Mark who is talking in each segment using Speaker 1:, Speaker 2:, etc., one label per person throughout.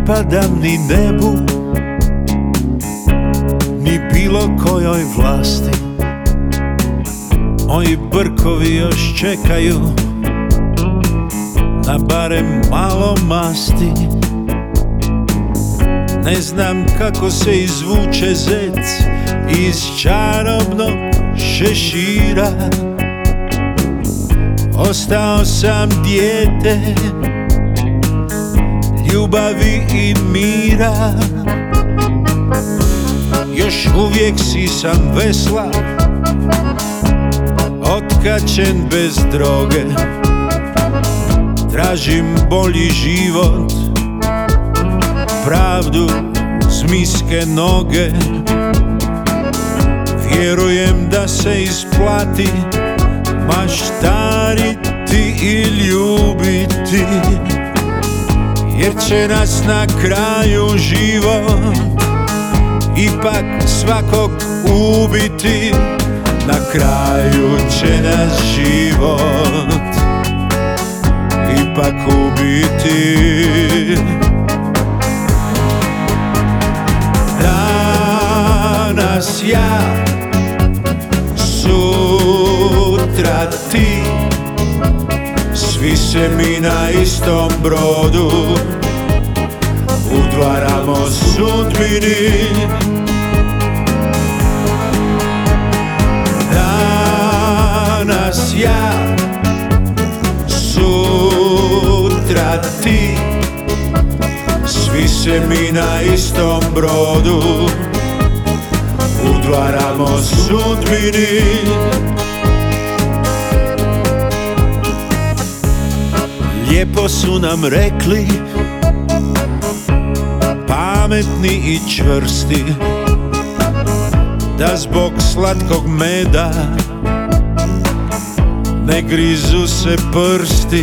Speaker 1: pripadam ni nebu, ni bilo kojoj vlasti. Moji brkovi još čekaju na barem malo masti. Ne znam kako se izvuče zec iz čarobnog šešira. Ostao sam dijete ljubavi i mira. Još uvijek sisam vesla, otkačen bez droge. Tražim bolji život, pravdu zmijske noge. Vjerujem da se isplati maštariti i ljubiti, jer će nas na kraju život ipak svakog ubiti. Na kraju će nas život ipak ubiti. Danas ja, sutra ti, svi se mi na istom brodu udvaramo sudbini. Danas ja, sutra ti, svi se mi na istom brodu udvaramo sudbini. Lijepo su nam rekli, pametni i čvrsti, da zbog slatkog meda ne grizu se prsti,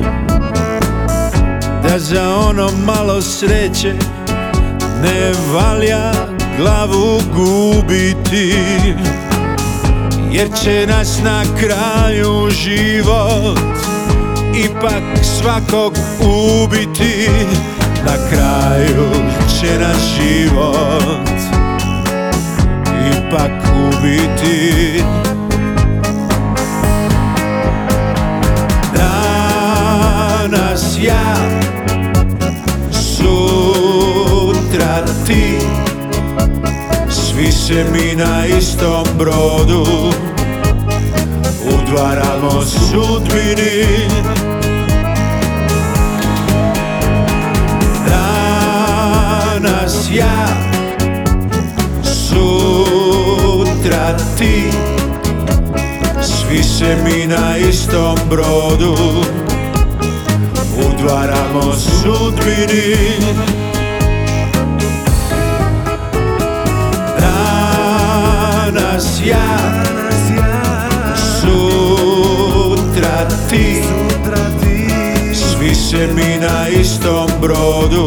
Speaker 1: da za ono malo sreće ne valja glavu gubiti, jer će nas na kraju život ipak svakog ubiti. Na kraju će nas život ipak ubiti. Danas ja, sutra ti, svi se mi na istom brodu udvaramo sudbini. Danas ja, sutra ti, svi se mi na istom brodu udvaramo sudbini. Danas ja, sutra ti, svi se mi na istom brodu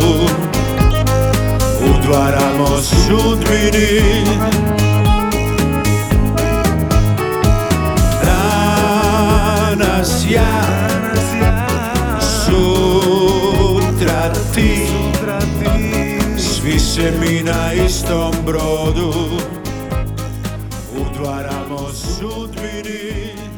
Speaker 1: udvaramo sudbini. Danas ja, sutra ti, svi se mi na istom brodu udvaramo sudbini.